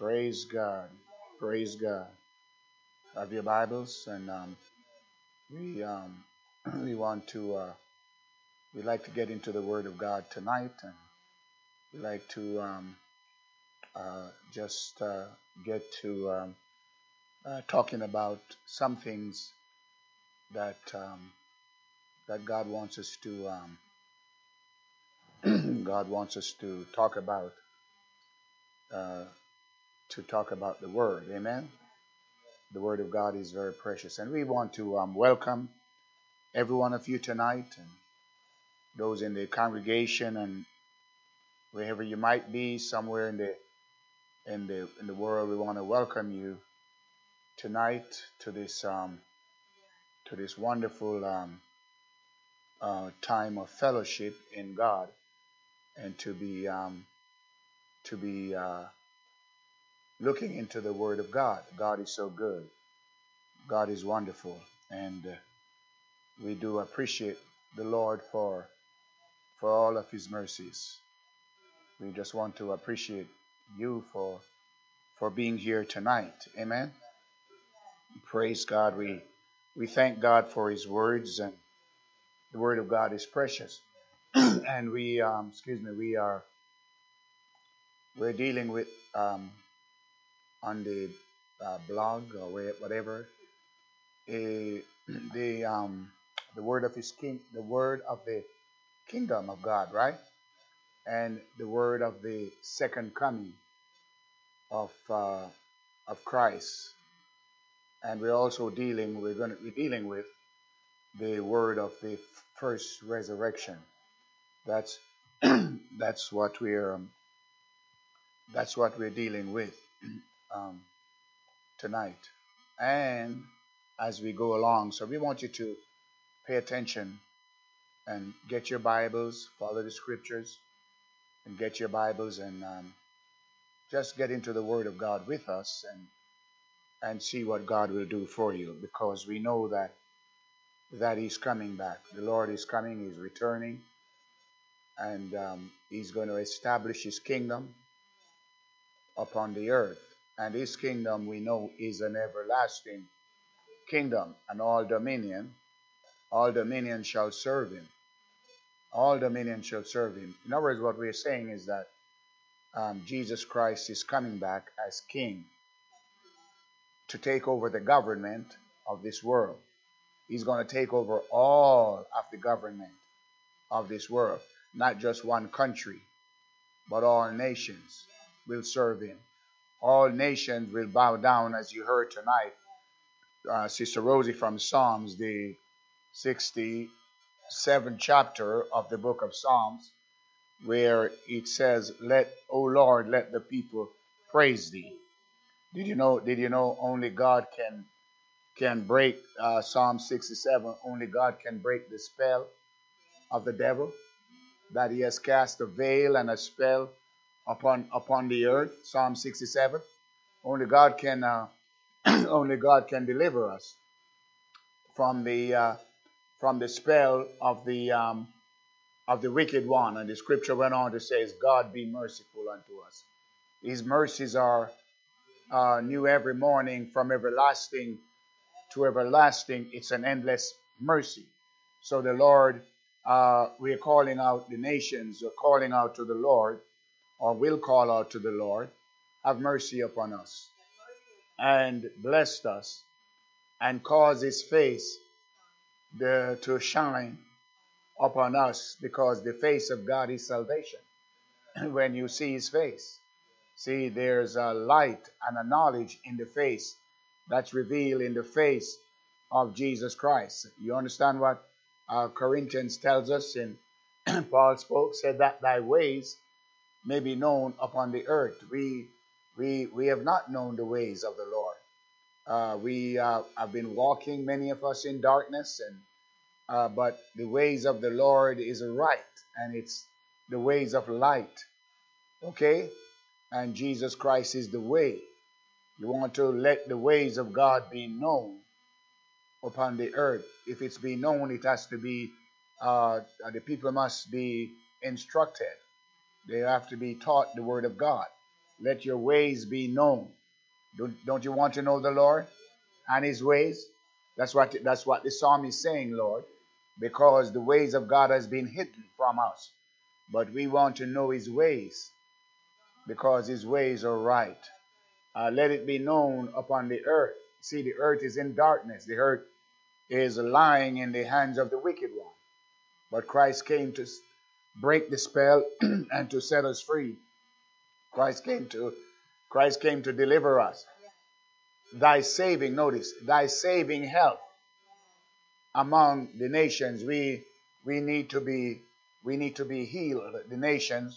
Praise God. Praise God. Have your Bibles, and we we want to we like to get into the Word of God tonight, and we like to just get to talking about some things that that God wants us to God wants us uh, to talk about the Word. Amen. The Word of God is very precious, and we want to welcome every one of you tonight, and those in the congregation, and wherever you might be, somewhere in the world. We want to welcome you tonight to this wonderful time of fellowship in God, and to be looking into the Word of God. God is so good. God is wonderful, and we do appreciate the Lord for all of His mercies. We just want to appreciate you for being here tonight. Amen. Praise God. We thank God for His words, and the Word of God is precious. And we're dealing with on the blog or whatever the word of the word of the kingdom of God, right? And the word of the second coming of Christ. And we're going to be dealing with the word of the first resurrection. That's that's what we're dealing with tonight, and as we go along. So we want you to pay attention and get your Bibles, follow the scriptures, and get your Bibles, and just get into the Word of God with us, and see what God will do for you, because we know that He's coming back. The Lord is coming. He's returning, and He's going to establish His kingdom upon the earth. And His kingdom, we know, is an everlasting kingdom, and all dominion shall serve Him. All dominion shall serve Him. In other words, what we're saying is that Jesus Christ is coming back as King to take over the government of this world. He's going to take over all of the government of this world. Not just one country, but all nations will serve Him. All nations will bow down, as you heard tonight, Sister Rosie, from Psalms, the 67th chapter of the book of Psalms, where it says, O Lord, let the people praise Thee. Did you know only God can break Psalm 67? Only God can break the spell of the devil, that he has cast a veil and a spell upon the earth. Psalm 67. Only God can only God can deliver us from the spell of the wicked one. And the scripture went on to say, God be merciful unto us. His mercies are new every morning, from everlasting to everlasting. It's an endless mercy. So the Lord, we are calling out the nations, are calling out to the Lord, or will call out to the Lord, have mercy upon us, and blessed us, and cause His face to shine upon us, because the face of God is salvation. When you see His face, see, there's a light and a knowledge in the face that's revealed in the face of Jesus Christ. You understand what Corinthians tells us? In Paul said that thy ways may be known upon the earth. We have not known the ways of the Lord. We have been walking, many of us, in darkness, and but the ways of the Lord is right, and it's the ways of light. Okay? And Jesus Christ is the way. You want to let the ways of God be known upon the earth. If it's be known, it has to be, the people must be instructed. They have to be taught the Word of God. let your ways be known. Don't you want to know the Lord and his ways? That's what the psalm is saying, Lord, because the ways of God has been hidden from us. But we want to know his ways because his ways are right. Let it be known upon the earth. See, the earth is in darkness. The earth is lying in the hands of the wicked one. But Christ came to break the spell and to set us free. Christ came to deliver us. Thy saving, notice, thy saving help among the nations. We need to be healed. The nations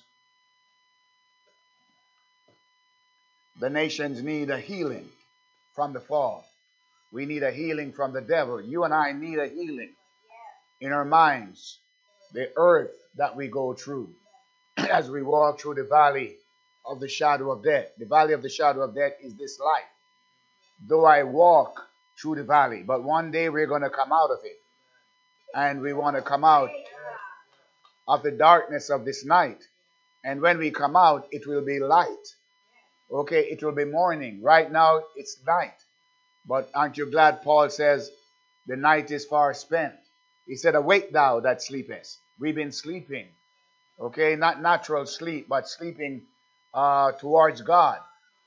need a healing from the fall. We need a healing from the devil. You and I need a healing in our minds. The earth that we go through as we walk through the valley of the shadow of death. The valley of the shadow of death is this life. Though I walk through the valley, but one day we're going to come out of it. And we want to come out of the darkness of this night. And when we come out, it will be light. Okay, it will be morning. Right now, it's night. But aren't you glad Paul says, the night is far spent. He said, awake thou that sleepest. We've been sleeping. Okay, not natural sleep, but sleeping towards God.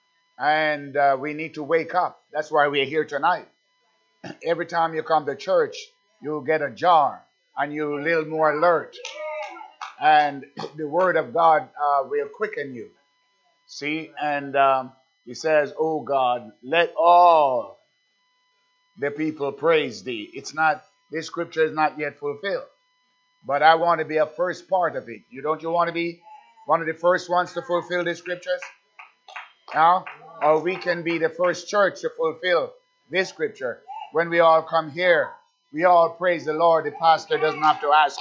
And we need to wake up. That's why we're here tonight. Every time you come to church, you'll get a jar and you're a little more alert. And the word of God will quicken you. See, and he says, oh God, let all the people praise thee. This scripture is not yet fulfilled. But I want to be a first part of it. Don't you want to be one of the first ones to fulfill the scriptures? Now, or we can be the first church to fulfill this scripture. When we all come here, we all praise the Lord. The pastor doesn't have to ask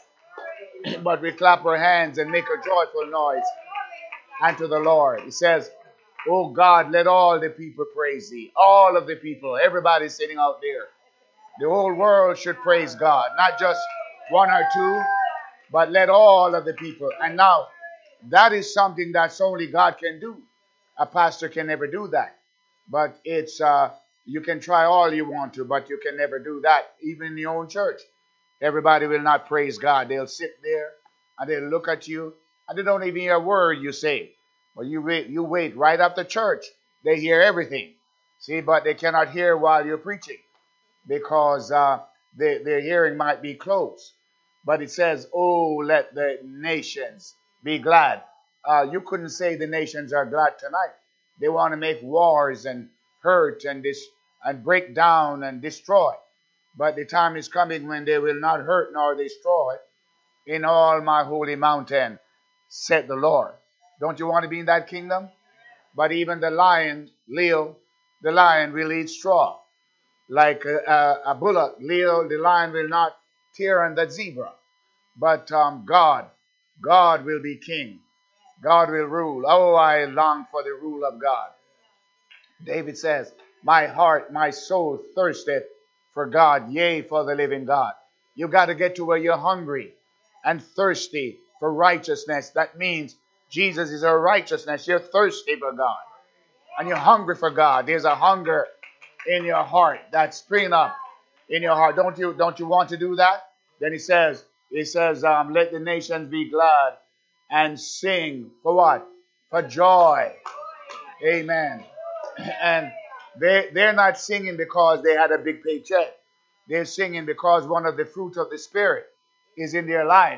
us. But we clap our hands and make a joyful noise unto the Lord. He says, oh God, let all the people praise thee. All of the people, everybody sitting out there. The whole world should praise God. Not just one or two, but let all of the people. And now, that is something that's only God can do. A pastor can never do that. But it's you can try all you want to, but you can never do that. Even in your own church, everybody will not praise God. They'll sit there and they'll look at you and they don't even hear a word you say. But you wait right after church. They hear everything. See, but they cannot hear while you're preaching because their hearing might be closed. But it says, oh, let the nations be glad. You couldn't say the nations are glad tonight. They want to make wars and hurt and break down and destroy. But the time is coming when they will not hurt nor destroy in all my holy mountain, said the Lord. Don't you want to be in that kingdom? But even the lion, Leo, the lion will eat straw. Like a bullock, Leo, the lion will not tear on the zebra. But God will be king. God will rule. Oh, I long for the rule of God. David says, my heart, my soul thirsteth for God, yea, for the living God. You got to get to where you're hungry and thirsty for righteousness. That means Jesus is our righteousness. You're thirsty for God. And you're hungry for God. There's a hunger in your heart that's springing up in your heart. Don't you want to do that? Then he says, let the nations be glad and sing for what? For joy. Amen. And they're not singing because they had a big paycheck. They're singing because one of the fruits of the Spirit is in their life.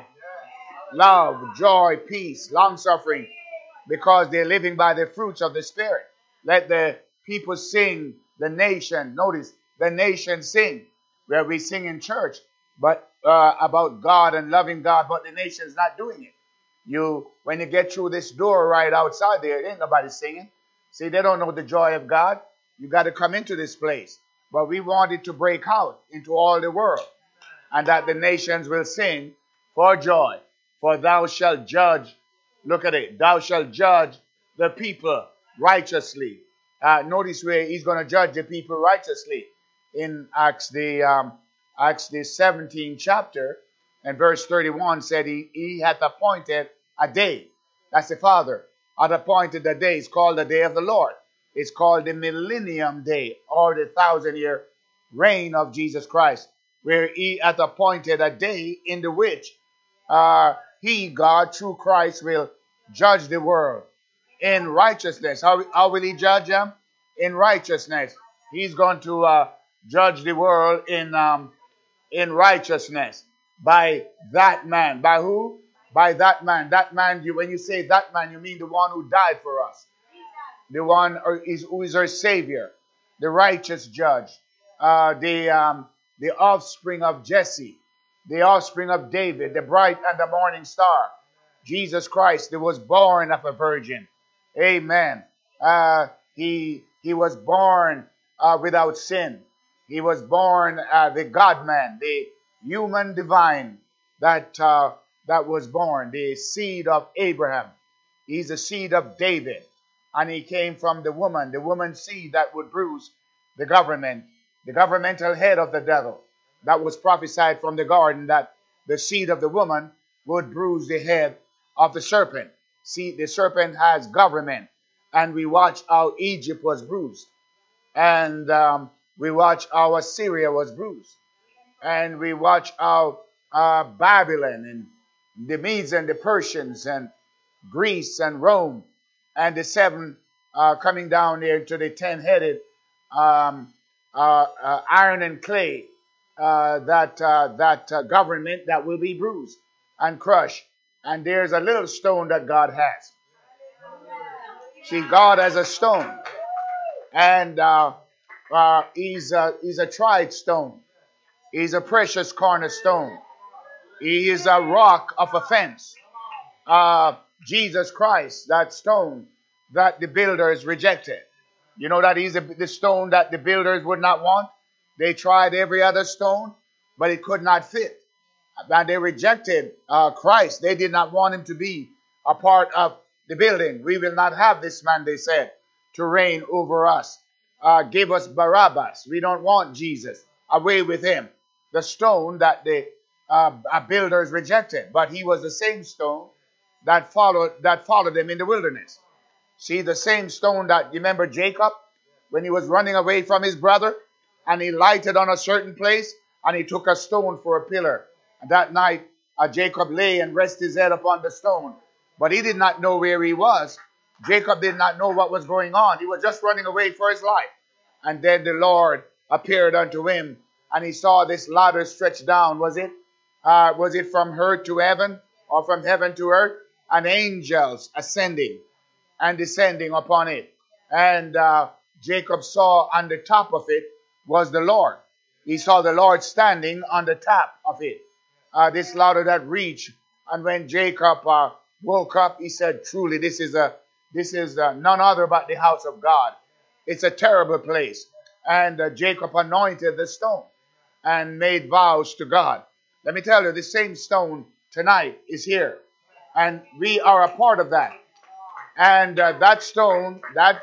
Love, joy, peace, long-suffering, because they're living by the fruits of the Spirit. Let the people sing, the nation. Notice, the nation sing, where we sing in church, but about God and loving God, but the nation's not doing it. When you get through this door right outside there ain't nobody singing. See, they don't know the joy of God. You got to come into this place. But we want it to break out into all the world, and that the nations will sing for joy. For thou shalt judge, look at it, thou shalt judge the people righteously. Notice where he's going to judge the people righteously. In Acts the 17th chapter, and verse 31 said he hath appointed a day. That's the Father. at appointed a day. It's called the day of the Lord. It's called the millennium day, or the 1,000-year reign of Jesus Christ, where he hath appointed a day in the which he, God, through Christ, will judge the world in righteousness. How will he judge them? In righteousness. He's going to judge the world in righteousness by that man. By who? By that man. That man, when you say that man, you mean the one who died for us. The one who is our Savior, the righteous judge, the offspring of Jesse, the offspring of David, the bright and the morning star, Jesus Christ, that was born of a virgin. Amen. He was born without sin. He was born the God-man, the human divine that was born, the seed of Abraham. He's the seed of David. And he came from the woman's seed that would bruise the governmental head of the devil. That was prophesied from the garden, that the seed of the woman would bruise the head of the serpent. See, the serpent has government. And we watch how Egypt was bruised. And we watch how Assyria was bruised. And we watch how Babylon and the Medes and the Persians and Greece and Rome and the seven coming down there to the 10-headed iron and clay, that government that will be bruised and crushed. And there's a little stone that God has. See, God has a stone, and he's a tried stone. He's a precious cornerstone. He is a rock of offense. Jesus Christ, that stone that the builders rejected. You know that he's the stone that the builders would not want. They tried every other stone, but it could not fit. And they rejected Christ. They did not want him to be a part of the building. We will not have this man, they said, to reign over us. Give us Barabbas. We don't want Jesus. Away with him. The stone that the builders rejected. But he was the same stone that followed them in the wilderness. See, the same stone that, you remember Jacob, when he was running away from his brother, and he lighted on a certain place, and he took a stone for a pillar. And that night, Jacob lay and rested his head upon the stone. But he did not know where he was. Jacob did not know what was going on. He was just running away for his life. And then the Lord appeared unto him, and he saw this ladder stretched down. Was it from earth to heaven, or from heaven to earth? And angels ascending and descending upon it. And Jacob saw on the top of it was the Lord. He saw the Lord standing on the top of it. This ladder that reached. And when Jacob woke up, he said, truly, this is none other but the house of God. It's a terrible place. And Jacob anointed the stone and made vows to God. Let me tell you, the same stone tonight is here. And we are a part of that. And that stone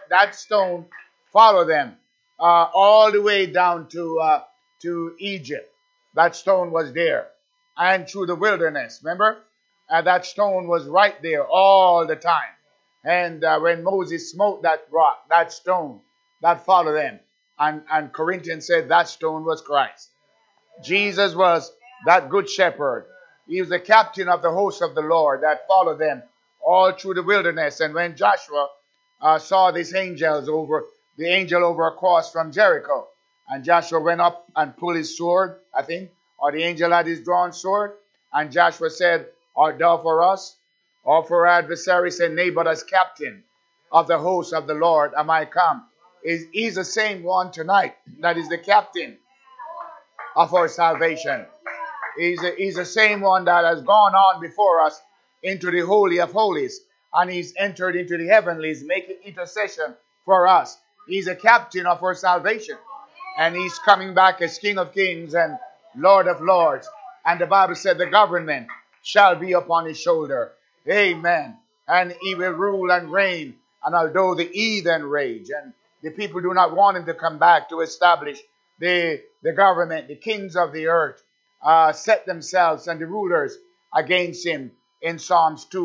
followed them all the way down to Egypt. That stone was there. And through the wilderness, remember? That stone was right there all the time. And when Moses smote that rock, that stone, that followed them. And Corinthians said that stone was Christ. Jesus was that good shepherd. He was the captain of the host of the Lord that followed them all through the wilderness. And when Joshua saw these angels the angel over across from Jericho, and Joshua went up and pulled his sword, I think, or the angel had his drawn sword, and Joshua said, art thou for us, or for our adversary? Said, nay, but as captain of the host of the Lord am I come. He's the same one tonight that is the captain of our salvation. He's the same one that has gone on before us into the Holy of Holies, and he's entered into the heavenlies, making intercession for us. He's a captain of our salvation, and he's coming back as King of Kings and Lord of Lords. And the Bible said the government shall be upon his shoulder. Amen. And he will rule and reign. And although the heathen rage and the people do not want him to come back to establish the government, the kings of the earth set themselves and the rulers against him in Psalms 2.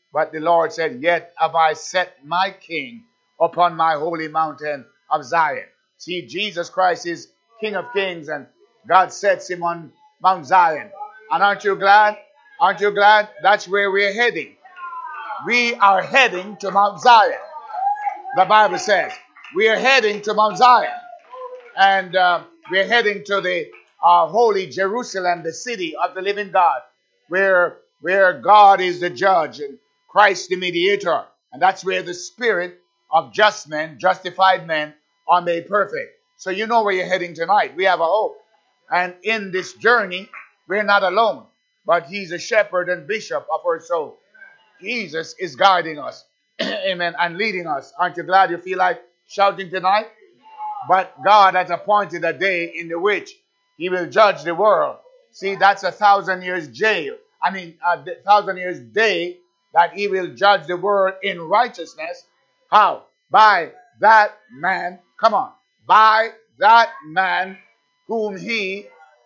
But the Lord said, yet have I set my king upon my holy mountain of Zion. See, Jesus Christ is King of Kings, and God sets him on Mount Zion. And aren't you glad? Aren't you glad? That's where we're heading. We are heading to Mount Zion. The Bible says we are heading to Mount Zion. And we're heading to the holy Jerusalem, the city of the living God, where God is the judge and Christ the mediator. And that's where the spirit of just men, justified men, are made perfect. So you know where you're heading tonight. We have a hope. And in this journey, we're not alone, but he's a shepherd and bishop of our soul. Jesus is guiding us, amen, and leading us. Aren't you glad you feel like shouting tonight? But God has appointed a day in the which he will judge the world. See, that's 1,000 years jail. I mean, 1,000 years day that he will judge the world in righteousness. How? By that man, come on, by that man whom he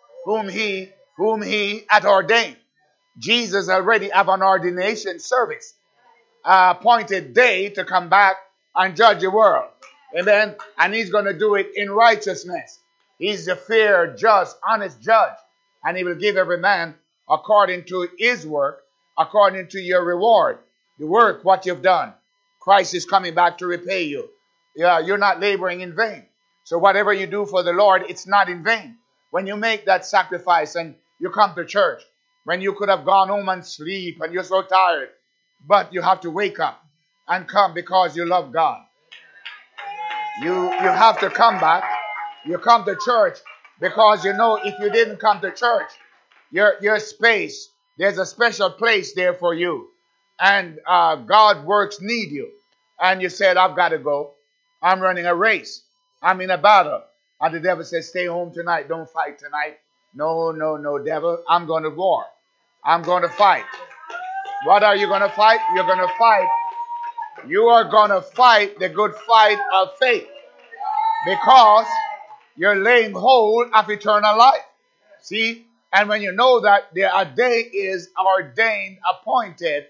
had ordained. Jesus already have an ordination service, appointed day to come back and judge the world. Amen. And he's going to do it in righteousness. He's a fair, just, honest judge. And he will give every man according to his work, according to your reward. The work, what you've done. Christ is coming back to repay you. Yeah, you're not laboring in vain. So whatever you do for the Lord, it's not in vain. When you make that sacrifice and you come to church, when you could have gone home and sleep and you're so tired, but you have to wake up and come because you love God. You have to come back. You come to church because you know if you didn't come to church, your space, there's a special place there for you. And God works need you. And you said, I've got to go. I'm running a race. I'm in a battle. And the devil says, stay home tonight. Don't fight tonight. No, devil. I'm going to war. I'm going to fight. What are you going to fight? You're going to fight. You are going to fight the good fight of faith. Because you're laying hold of eternal life. See? And when you know that a day is ordained, appointed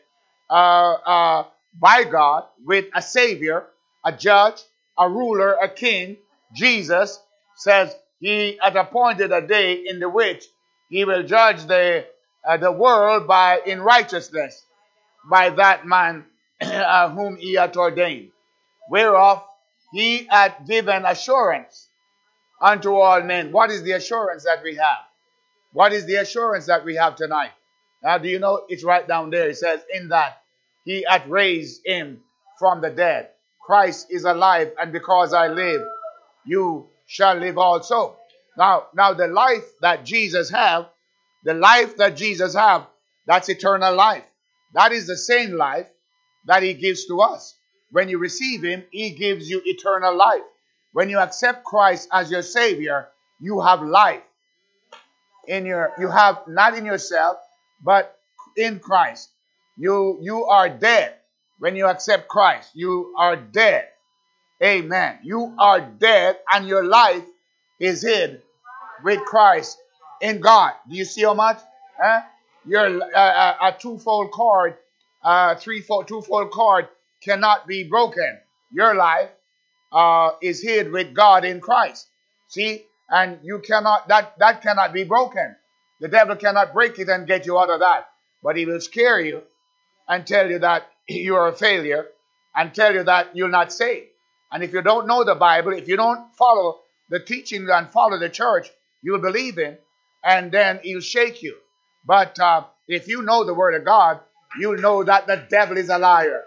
by God with a Savior, a judge, a ruler, a king, Jesus says he has appointed a day in the which he will judge the world in righteousness by that man whom he hath ordained. Whereof he hath given assurance unto all men. What is the assurance that we have? What is the assurance that we have tonight? Now, do you know it's right down there? It says, in that he hath raised him from the dead. Christ is alive, and because I live, you shall live also. Now the life that Jesus have, that's eternal life. That is the same life that he gives to us. When you receive him, he gives you eternal life. When you accept Christ as your Savior, you have life. You have not in yourself, but in Christ. You are dead. When you accept Christ, you are dead. Amen. You are dead, and your life is hid with Christ in God. Do you see how much? You're a twofold cord, twofold cord cannot be broken. Your life is hid with God in Christ. See? And you cannot, that cannot be broken. The devil cannot break it and get you out of that. But he will scare you and tell you that you are a failure and tell you that you're not saved. And if you don't know the Bible, if you don't follow the teaching and follow the church, you'll believe him and then he'll shake you. But if you know the word of God, you'll know that the devil is a liar.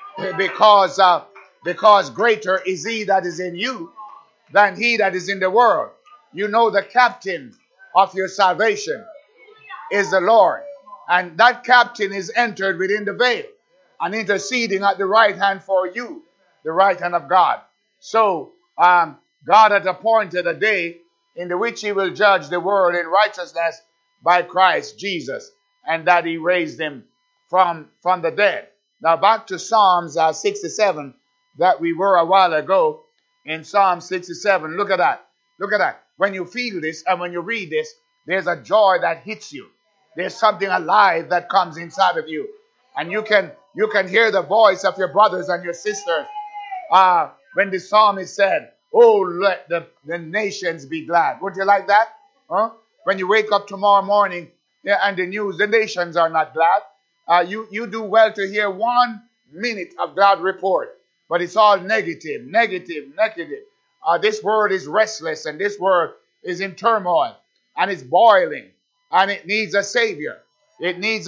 Because greater is he that is in you than he that is in the world. You know the captain of your salvation is the Lord. And that captain is entered within the veil and interceding at the right hand for you, the right hand of God. So God has appointed a day in the which he will judge the world in righteousness by Christ Jesus, and that he raised him from the dead. Now back to Psalms 67 that we were a while ago. In Psalm 67, look at that. Look at that. When you feel this and when you read this, there's a joy that hits you. There's something alive that comes inside of you. And you can You can hear the voice of your brothers and your sisters. When the psalmist said, oh, let the nations be glad. Would you like that? Huh? When you wake up tomorrow morning, yeah, and the news, the nations are not glad. You do well to hear 1 minute of glad report, but it's all negative, negative, negative. This world is restless, and this world is in turmoil, and it's boiling, and it needs a savior. It needs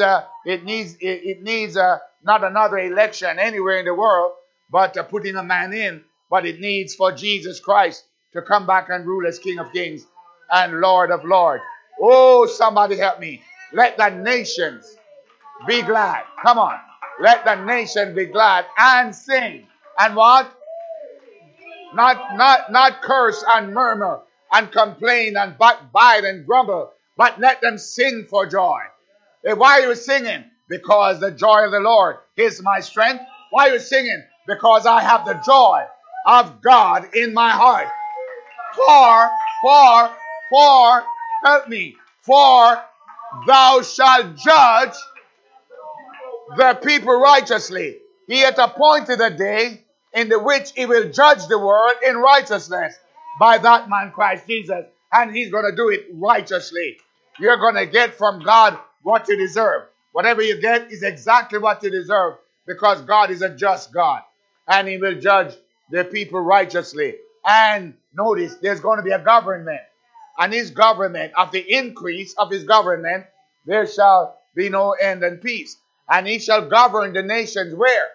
not another election anywhere in the world, but putting a man in. But it needs for Jesus Christ to come back and rule as King of Kings and Lord of Lords. Oh, somebody help me. Let the nations be glad. Come on. Let the nation be glad and sing. And what? Not curse and murmur and complain and backbite and grumble, but let them sing for joy. Why are you singing? Because the joy of the Lord is my strength. Why are you singing? Because I have the joy of God in my heart. Help me. For thou shalt judge the people righteously. He hath appointed a day in the which he will judge the world in righteousness by that man Christ Jesus. And he's going to do it righteously. You're going to get from God what you deserve. Whatever you get is exactly what you deserve, because God is a just God. And he will judge the people righteously. And notice, there's going to be a government. And his government, of the increase of his government, there shall be no end and peace. And he shall govern the nations where?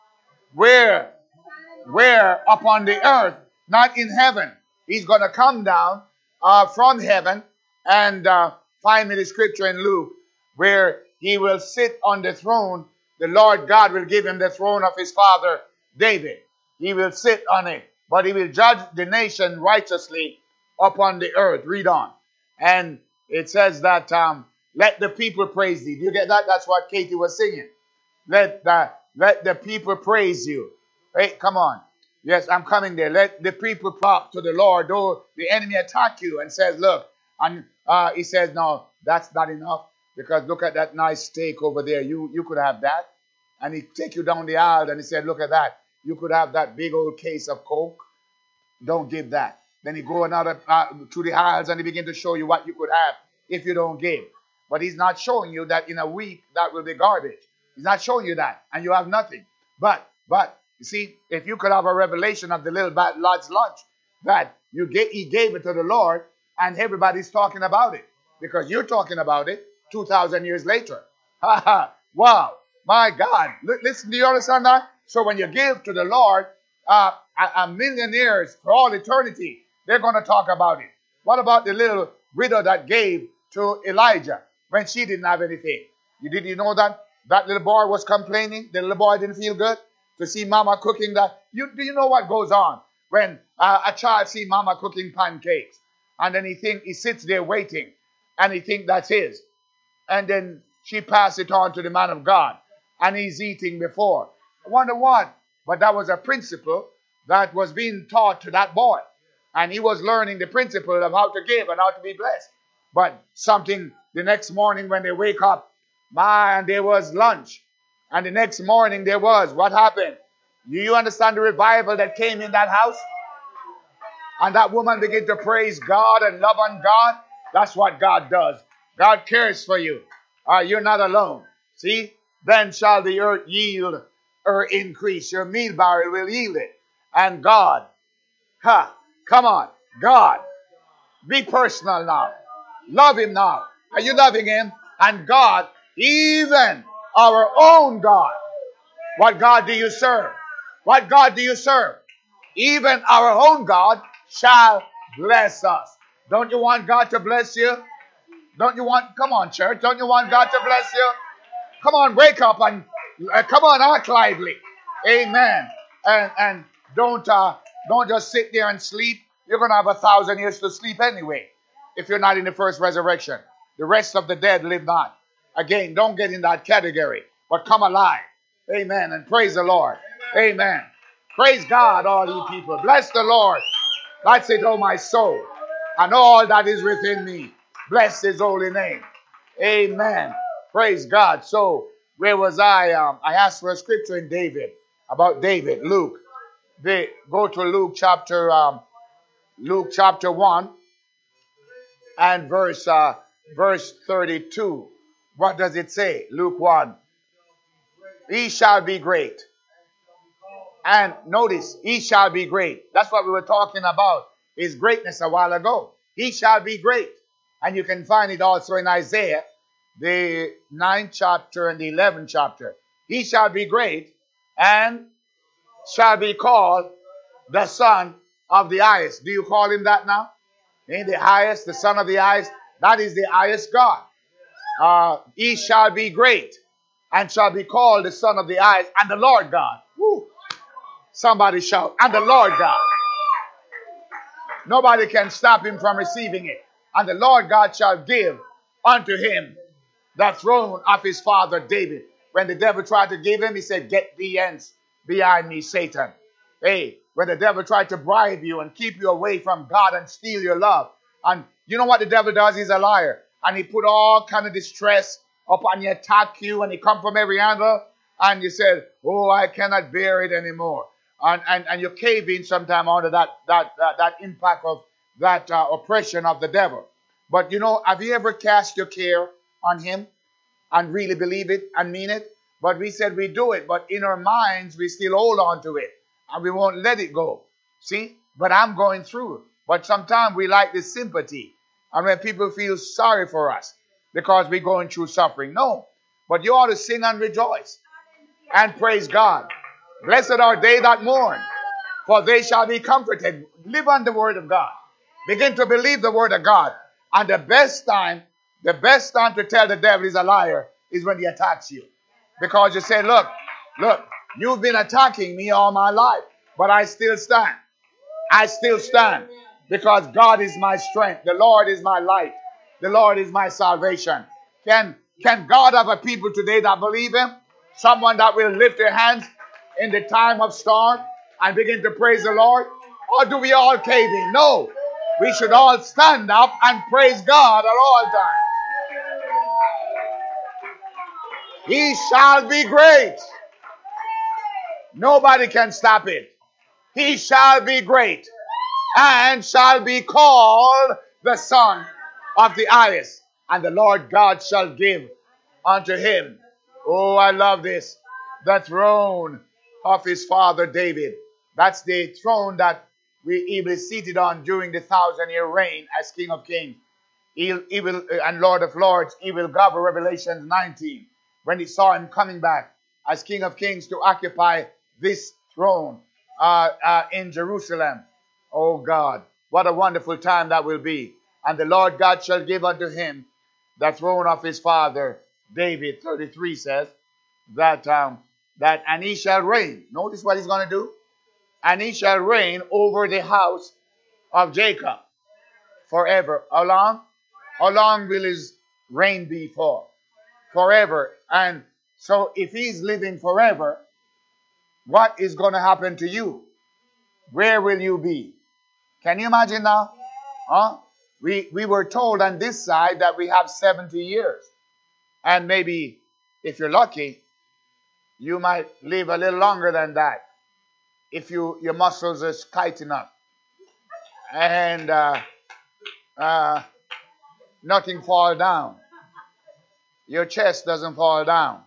Where? Upon the earth, not in heaven. He's going to come down from heaven, and find me the scripture in Luke where he will sit on the throne. The Lord God will give him the throne of his father David. He will sit on it, but he will judge the nation righteously upon the earth. Read on. And it says that let the people praise thee. Do you get that? That's what Katie was singing. Let the people praise you. Hey, come on. Yes, I'm coming there. Let the people talk to the Lord. Though the enemy attack you and says, look, and he says, no, that's not enough. Because look at that nice steak over there. You could have that. And he take you down the aisle and he said, look at that. You could have that big old case of Coke. Don't give that. Then he go another to the aisles and he begin to show you what you could have if you don't give. But he's not showing you that in a week that will be garbage. He's not showing you that, and you have nothing. But you see, if you could have a revelation of the little bad lad's lunch, that he gave it to the Lord, and everybody's talking about it because you're talking about it 2,000 years later. Ha ha! Wow! My God! Listen, do you understand that? So when you give to the Lord, a million years for all eternity, they're going to talk about it. What about the little widow that gave to Elijah when she didn't have anything? Did you know that? That little boy was complaining. The little boy didn't feel good to see mama cooking that. Do you know what goes on when a child see mama cooking pancakes, and then he sits there waiting, and he think that's his, and then she passed it on to the man of God, and he's eating before. I wonder what? But that was a principle that was being taught to that boy, and he was learning the principle of how to give and how to be blessed. But something the next morning when they wake up, man, there was lunch. And the next morning there was. What happened? Do you understand the revival that came in that house? And that woman began to praise God and love on God. That's what God does. God cares for you. You're not alone. See? Then shall the earth yield her increase. Your meal barrel will yield it. And God. Come on. God. Be personal now. Love him now. Are you loving him? And God, even our own God. What God do you serve? What God do you serve? Even our own God shall bless us. Don't you want God to bless you? Don't you want, come on church, don't you want God to bless you? Come on, wake up and come on, act lively. Amen. And don't just sit there and sleep. You're going to have 1,000 years to sleep anyway if you're not in the first resurrection. The rest of the dead live not. Again, don't get in that category, but come alive. Amen. And praise the Lord. Amen. Praise God, all ye people. Bless the Lord. That's it, oh my soul. And all that is within me. Bless his holy name. Amen. Praise God. So Where was I? I asked for a scripture in David, about David, Luke. They go to Luke chapter 1 and verse 32. What does it say? Luke 1. He shall be great. And notice, he shall be great. That's what we were talking about, his greatness a while ago. He shall be great. And you can find it also in Isaiah, the 9th chapter and the 11th chapter. He shall be great and shall be called the Son of the Highest. Do you call him that now? In the highest, the Son of the Highest. That is the highest God. He shall be great and shall be called the Son of the Highest and the Lord God. Woo. Somebody shout, and the Lord God. Nobody can stop him from receiving it. And the Lord God shall give unto him the throne of his father David. When the devil tried to give him, he said, get thee hence behind me, Satan. Hey, when the devil tried to bribe you and keep you away from God and steal your love. And you know what the devil does? He's a liar. And he put all kind of distress upon you, attack you, and he come from every angle. And you said, oh, I cannot bear it anymore. And you cave in sometime under that impact of that oppression of the devil. But you know, have you ever cast your care on him and really believe it and mean it? But we said we do it, but in our minds we still hold on to it and we won't let it go. See? But I'm going through it. But sometimes we like the sympathy. And when people feel sorry for us because we're going through suffering. No. But you ought to sing and rejoice and praise God. Blessed are they that mourn, for they shall be comforted. Live on the word of God. Begin to believe the word of God. And the best time to tell the devil he's a liar is when he attacks you. Because you say, look, you've been attacking me all my life, but I still stand. I still stand because God is my strength. The Lord is my light. The Lord is my salvation. Can God have a people today that believe him? Someone that will lift their hands in the time of storm and begin to praise the Lord? Or do we all cave in? No. We should all stand up and praise God at all times. He shall be great. Nobody can stop it. He shall be great and shall be called the Son of the Highest. And the Lord God shall give unto him. Oh, I love this. The throne of his father David. That's the throne that he was seated on during the 1,000-year reign as King of Kings. He will, and Lord of Lords. He will govern, Revelation 19. When he saw him coming back as King of Kings to occupy this throne in Jerusalem. Oh God, what a wonderful time that will be. And the Lord God shall give unto him the throne of his father David. 33 says that and he shall reign. Notice what he's going to do. And he shall reign over the house of Jacob forever. How long? How long will his reign be for? Forever. And so if he's living forever, what is going to happen to you? Where will you be? Can you imagine now? Huh? We were told on this side that we have 70 years. And maybe, if you're lucky, you might live a little longer than that. If your muscles are tight enough. And nothing fall down. Your chest doesn't fall down.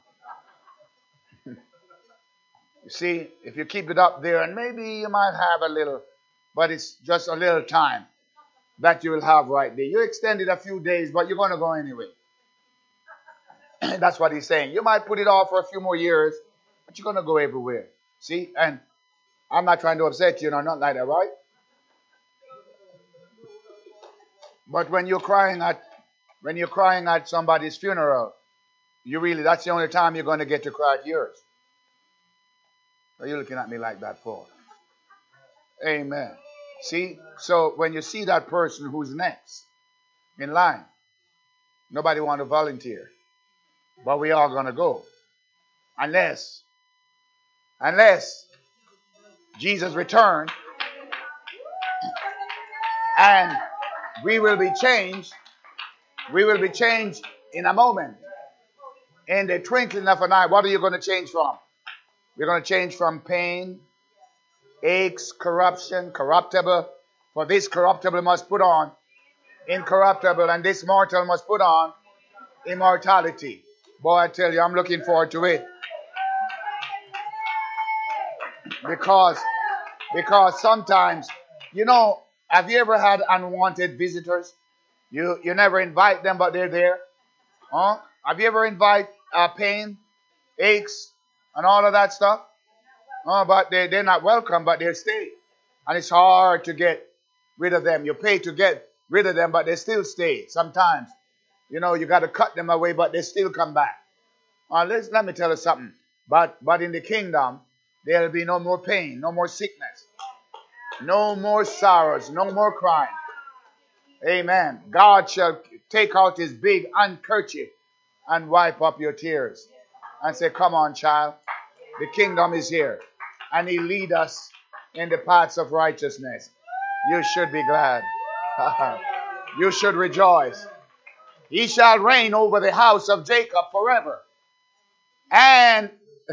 You see, if you keep it up there, and maybe you might have a little, but it's just a little time that you will have right there. You extended a few days, but you're going to go anyway. That's what he's saying. You might put it off for a few more years, but you're going to go everywhere. See? And I'm not trying to upset you, not like that, right? But when you're crying at somebody's funeral, that's the only time you're going to get to cry at yours. What are you looking at me like that for? Amen. See? So when you see that person who's next in line, nobody want to volunteer. But we all going to go. Unless Jesus returned and we will be changed. We will be changed in a moment. In the twinkling of an eye, what are you going to change from? We're going to change from pain, aches, corruption, corruptible. For this corruptible must put on incorruptible, and this mortal must put on immortality. Boy, I tell you, I'm looking forward to it. Because sometimes, have you ever had unwanted visitors? You never invite them, but they're there. Huh? Have you ever invite pain, aches, and all of that stuff? But they're not welcome, but they stay. And it's hard to get rid of them. You pay to get rid of them, but they still stay. Sometimes, you got to cut them away, but they still come back. Let me tell you something. But in the kingdom, there'll be no more pain, no more sickness, no more sorrows, no more crying. Amen. God shall take out his big handkerchief and wipe up your tears and say, come on, child. The kingdom is here. And he lead us in the paths of righteousness. You should be glad. You should rejoice. He shall reign over the house of Jacob forever. And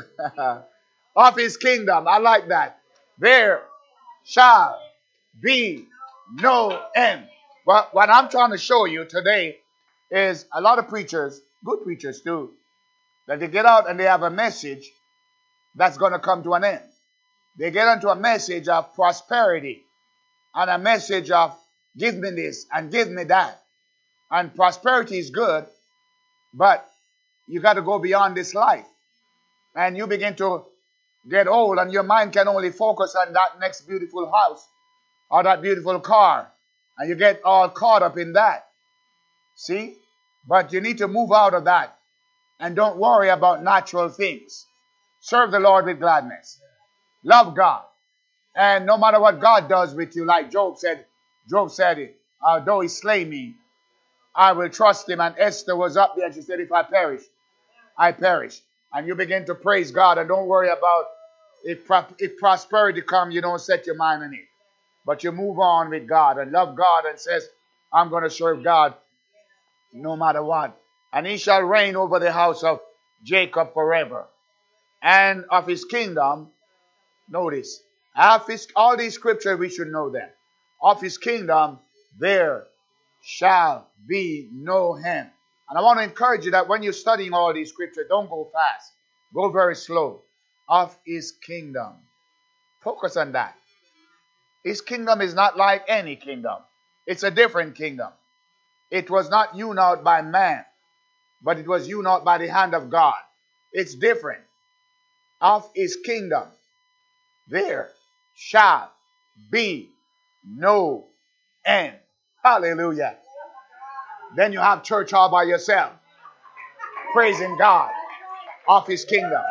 of his kingdom. I like that. There shall be no end. But what I'm trying to show you today is a lot of preachers, good preachers too, that they get out and they have a message that's going to come to an end. They get into a message of prosperity and a message of give me this and give me that. And prosperity is good, but you got to go beyond this life. And you begin to get old and your mind can only focus on that next beautiful house or that beautiful car. And you get all caught up in that. See? But you need to move out of that. And don't worry about natural things. Serve the Lord with gladness. Love God. And no matter what God does with you, like Job said, though he slay me, I will trust him. And Esther was up there and she said, if I perish, I perish. And you begin to praise God and don't worry about if prosperity comes, you don't set your mind on it. But you move on with God and love God and says, I'm going to serve God no matter what. And he shall reign over the house of Jacob forever. And of his kingdom, notice, all these scriptures, we should know them. Of his kingdom, there shall be no end. And I want to encourage you that when you're studying all these scriptures, don't go fast. Go very slow. Of his kingdom. Focus on that. His kingdom is not like any kingdom. It's a different kingdom. It was not hewn out by man, but it was hewn out by the hand of God. It's different. Of his kingdom, there shall be no end. Hallelujah. Then you have church all by yourself, praising God of his kingdom.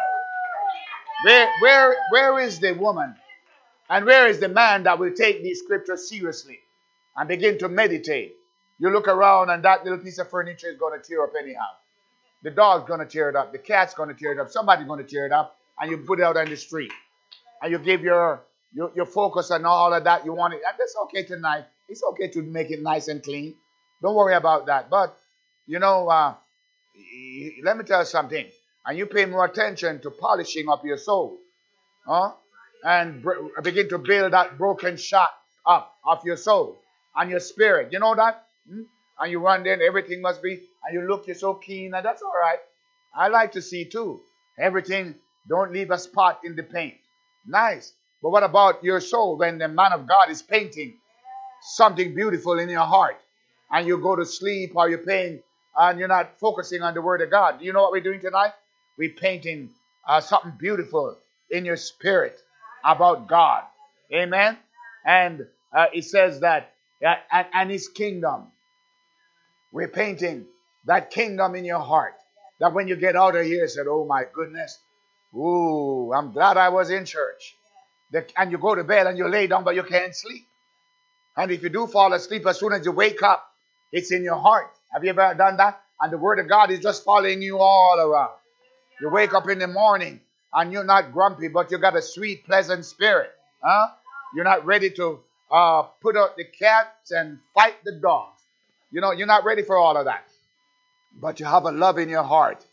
Where is the woman and where is the man that will take these scriptures seriously and begin to meditate? You look around and that little piece of furniture is going to tear up anyhow. The dog's going to tear it up. The cat's going to tear it up. Somebody's going to tear it up. And you put it out on the street. And you give your focus on all of that. You want it. And that's okay tonight. It's okay to make it nice and clean. Don't worry about that. But, let me tell you something. And you pay more attention to polishing up your soul. And begin to build that broken shot up of your soul and your spirit. You know that? And you run there and everything must be, and you look, you're so keen, and that's all right. I like to see too. Everything, don't leave a spot in the paint. Nice. But what about your soul when the man of God is painting something beautiful in your heart and you go to sleep or you're painting and you're not focusing on the word of God? Do you know what we're doing tonight? We're painting something beautiful in your spirit about God. Amen? And it says that, and his kingdom. We're painting that kingdom in your heart. That when you get out of here, you said, oh my goodness, ooh, I'm glad I was in church. And you go to bed and you lay down, but you can't sleep. And if you do fall asleep, as soon as you wake up, it's in your heart. Have you ever done that? And the word of God is just following you all around. You wake up in the morning and you're not grumpy, but you got a sweet, pleasant spirit. You're not ready to put out the cats and fight the dogs. You're not ready for all of that. But you have a love in your heart.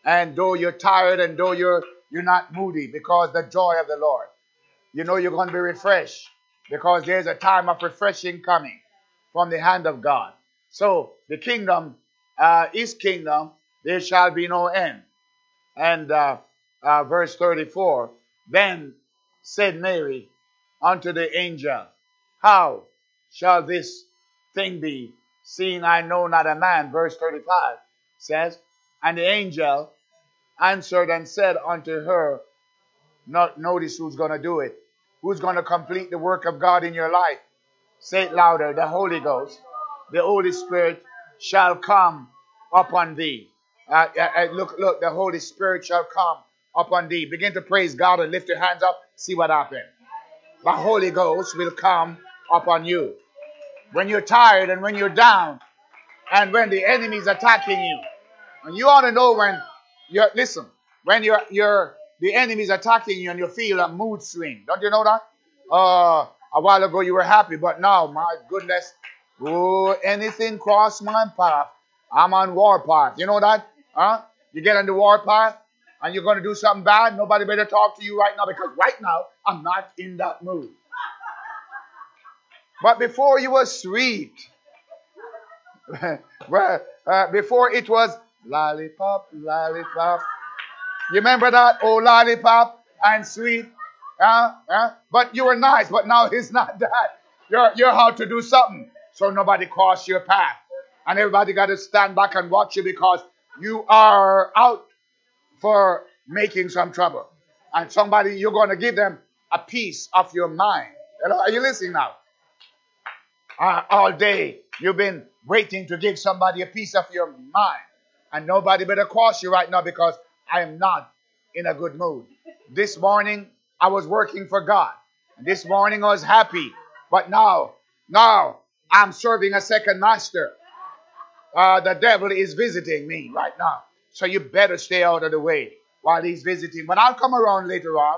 And though you're tired and though you're not moody, because the joy of the Lord. You know you're going to be refreshed because there's a time of refreshing coming from the hand of God. So the kingdom, his kingdom, there shall be no end. And verse 34, then said Mary unto the angel, how shall this thing be, seeing I know not a man? Verse 35 says, and the angel answered and said unto her, notice who's going to do it. Who's going to complete the work of God in your life? Say it louder. The Holy Ghost, the Holy Spirit shall come upon thee. Look, the Holy Spirit shall come upon thee. Begin to praise God and lift your hands up. See what happens. The Holy Ghost will come upon you. When you're tired and when you're down and when the enemy is attacking you. And you ought to know when when the enemy is attacking you and you feel a mood swing. Don't you know that? A while ago you were happy, but now, my goodness, anything cross my path, I'm on war path. You know that? Huh? You get on the war path and you're going to do something bad, nobody better talk to you right now because right now I'm not in that mood. But before you were sweet, before it was lollipop, lollipop. You remember that? Oh, lollipop and sweet. But you were nice, but now it's not that. You're how to do something so nobody cross your path. And everybody got to stand back and watch you because you are out for making some trouble. And somebody, you're going to give them a piece of your mind. Hello, are you listening now? All day you've been waiting to give somebody a piece of your mind. And nobody better cross you right now because I am not in a good mood. This morning I was working for God. This morning I was happy. But now I'm serving a second master. The devil is visiting me right now. So you better stay out of the way while he's visiting. But I'll come around later on.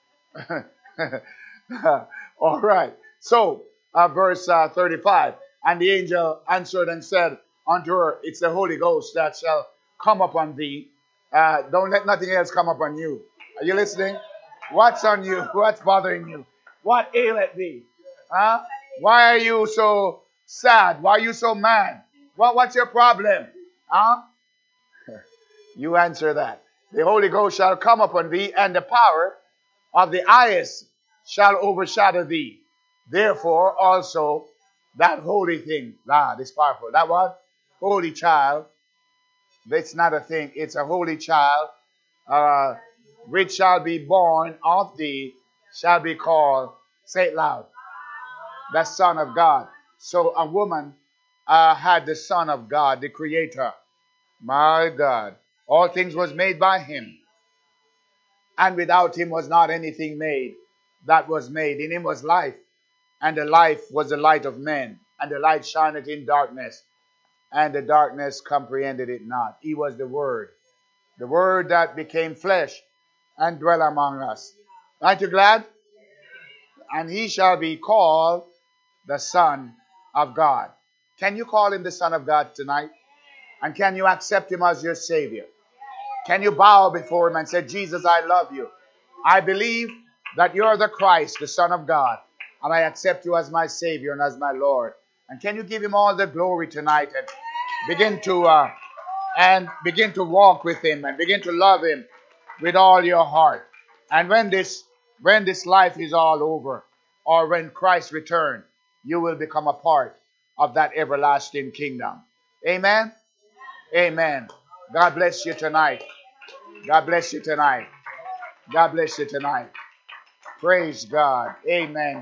All right. So verse 35. And the angel answered and said unto her, it's the Holy Ghost that shall come upon thee. Don't let nothing else come upon you. Are you listening? What's on you? What's bothering you? What aileth thee? Huh? Why are you so sad? Why are you so mad? What's your problem? Huh? You answer that. The Holy Ghost shall come upon thee, and the power of the highest shall overshadow thee. Therefore also that holy thing, this powerful. That what? Holy child. It's not a thing. It's a holy child. Which shall be born of thee shall be called, say it loud, the Son of God. So a woman had the Son of God, the Creator. My God. All things was made by him. And without him was not anything made that was made. In him was life. And the life was the light of men. And the light shineth in darkness. And the darkness comprehended it not. He was the Word. The Word that became flesh and dwelt among us. Aren't you glad? And he shall be called the Son of God. Can you call him the Son of God tonight? And can you accept him as your Savior? Can you bow before him and say, Jesus, I love you. I believe that you're the Christ, the Son of God. And I accept you as my Savior and as my Lord. And can you give him all the glory tonight and begin to walk with him and begin to love him with all your heart. And when this life is all over, or when Christ returns, you will become a part of that everlasting kingdom. Amen? Amen. God bless you tonight. God bless you tonight. God bless you tonight. Praise God. Amen.